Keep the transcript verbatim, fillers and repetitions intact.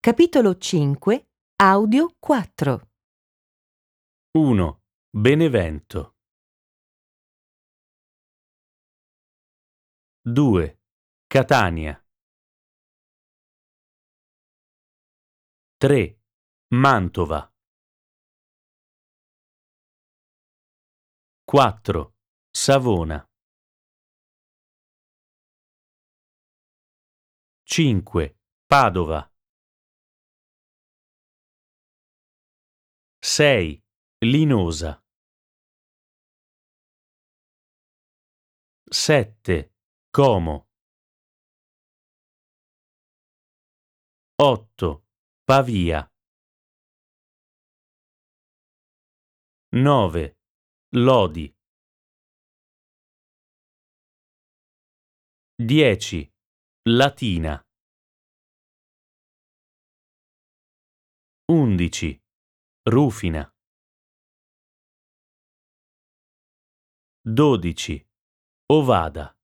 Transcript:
Capitolo cinque, Audio quattro. uno. Benevento. due. Catania. tre. Mantova. quattro. Savona. cinque. Padova. sei. Linosa. sette. Como. otto. Pavia. nove. Lodi. dieci. Latina. undici. Rufina. dodici. Ovada.